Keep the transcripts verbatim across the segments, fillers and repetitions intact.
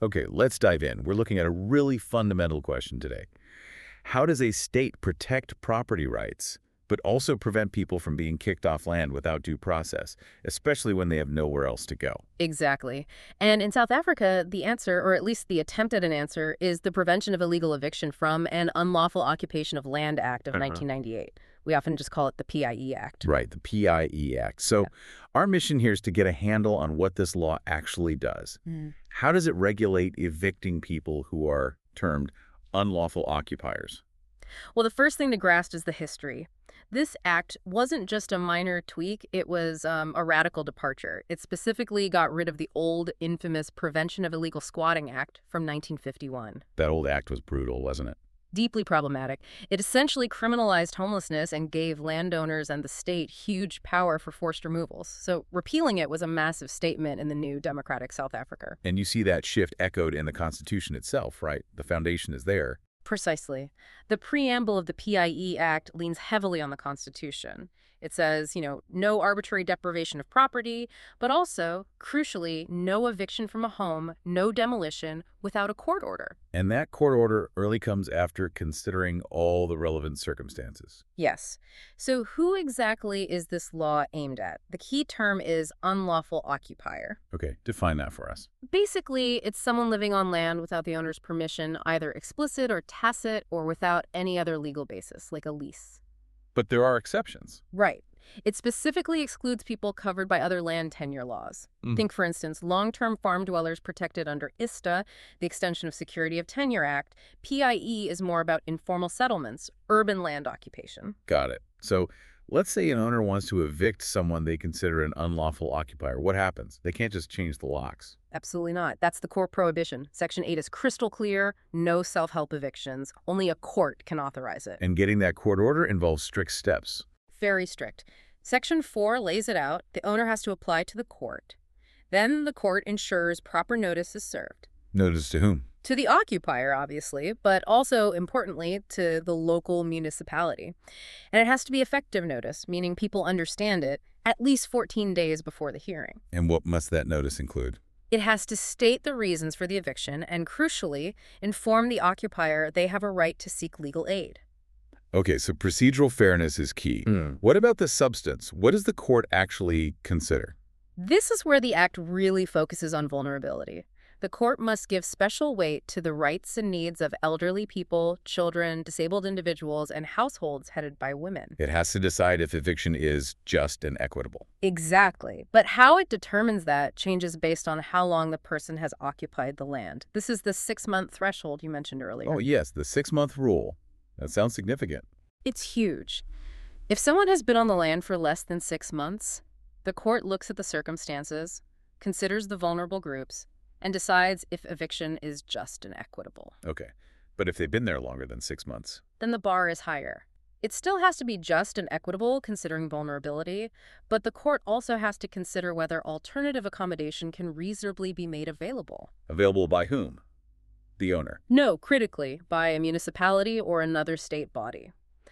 Okay, let's dive in. We're looking at a really fundamental question today. How does a state protect property rights, but also prevent people from being kicked off land without due process, especially when they have nowhere else to go? Exactly. And in South Africa, the answer, or at least the attempt at an answer, is the Prevention of Illegal Eviction from and Unlawful Occupation of Land Act of Uh-huh. nineteen ninety-eight. We often just call it the P I E Act. Right, the P I E Act. So Yeah. our mission here is to get a handle on what this law actually does. Mm. How does it regulate evicting people who are termed unlawful occupiers? Well, the first thing to grasp is the history. This act wasn't just a minor tweak, it was um, a radical departure. It specifically got rid of the old, infamous Prevention of Illegal Squatting Act from nineteen fifty-one. That old act was brutal, wasn't it? Deeply problematic. It essentially criminalized homelessness and gave landowners and the state huge power for forced removals. So repealing it was a massive statement in the new democratic South Africa. And you see that shift echoed in the Constitution itself, right? The foundation is there. Precisely. The preamble of the P I E Act leans heavily on the Constitution. It says, you know, no arbitrary deprivation of property, but also, crucially, no eviction from a home, no demolition without a court order. And that court order early comes after considering all the relevant circumstances. Yes. So who exactly is this law aimed at? The key term is unlawful occupier. Okay, define that for us. Basically, it's someone living on land without the owner's permission, either explicit or tacit, or without any other legal basis, like a lease. But there are exceptions. Right. It specifically excludes people covered by other land tenure laws. Mhm. Think, for instance, long-term farm dwellers protected under I S T A, the Extension of Security of Tenure Act. P I E is more about informal settlements, urban land occupation. Got it. So let's say an owner wants to evict someone they consider an unlawful occupier. What happens? They can't just change the locks. Absolutely not. That's the core prohibition. Section eight is crystal clear, no self-help evictions. Only a court can authorize it. And getting that court order involves strict steps. Very strict. Section four lays it out. The owner has to apply to the court. Then the court ensures proper notice is served. Notice to whom? To the occupier, obviously, but also, importantly, to the local municipality. And it has to be effective notice, meaning people understand it, at least fourteen days before the hearing. And what must that notice include? It has to state the reasons for the eviction and, crucially, inform the occupier they have a right to seek legal aid. Okay, so procedural fairness is key. Mm. What about the substance? What does the court actually consider? This is where the Act really focuses on vulnerability. The court must give special weight to the rights and needs of elderly people, children, disabled individuals, and households headed by women. It has to decide if eviction is just and equitable. Exactly. But how it determines that changes based on how long the person has occupied the land. This is the six-month threshold you mentioned earlier. Oh, yes, the six-month rule. That sounds significant. It's huge. If someone has been on the land for less than six months, the court looks at the circumstances, considers the vulnerable groups, and decides if eviction is just and equitable. Okay, but if they've been there longer than six months? Then the bar is higher. It still has to be just and equitable, considering vulnerability, but the court also has to consider whether alternative accommodation can reasonably be made available. Available by whom? The owner. No, critically, by a municipality or another state body.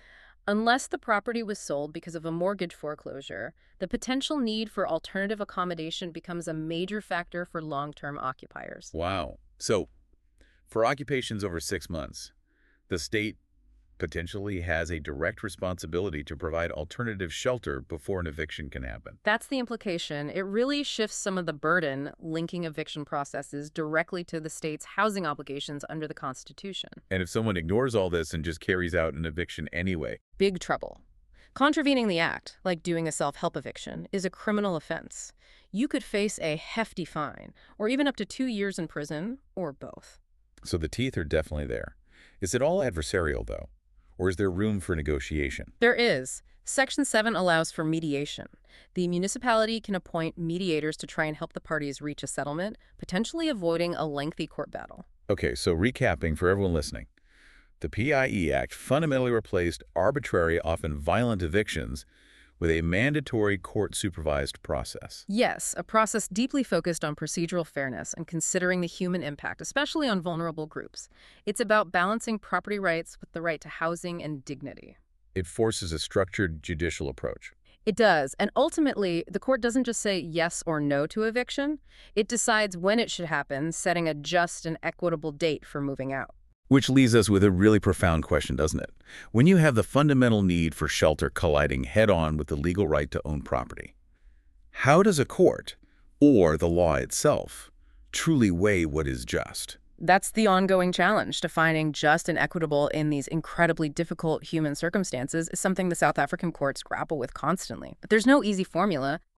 Unless the property was sold because of a mortgage foreclosure, the potential need for alternative accommodation becomes a major factor for long-term occupiers. Wow. So, for occupations over six months, the state potentially has a direct responsibility to provide alternative shelter before an eviction can happen. That's the implication. It really shifts some of the burden linking eviction processes directly to the state's housing obligations under the Constitution. And if someone ignores all this and just carries out an eviction anyway? Big trouble. Contravening the act, like doing a self-help eviction, is a criminal offense. You could face a hefty fine, or even up to two years in prison, or both. So the teeth are definitely there. Is it all adversarial, though? Or is there room for negotiation? There is. Section seven allows for mediation. The municipality can appoint mediators to try and help the parties reach a settlement, potentially avoiding a lengthy court battle. Okay, so recapping for everyone listening. The P I E Act fundamentally replaced arbitrary, often violent evictions with a mandatory court-supervised process. Yes, a process deeply focused on procedural fairness and considering the human impact, especially on vulnerable groups. It's about balancing property rights with the right to housing and dignity. It forces a structured judicial approach. It does. And ultimately, the court doesn't just say yes or no to eviction. It decides when it should happen, setting a just and equitable date for moving out. Which leaves us with a really profound question, doesn't it? When you have the fundamental need for shelter colliding head-on with the legal right to own property, how does a court, or the law itself, truly weigh what is just? That's the ongoing challenge. Defining just and equitable in these incredibly difficult human circumstances is something the South African courts grapple with constantly. But there's no easy formula.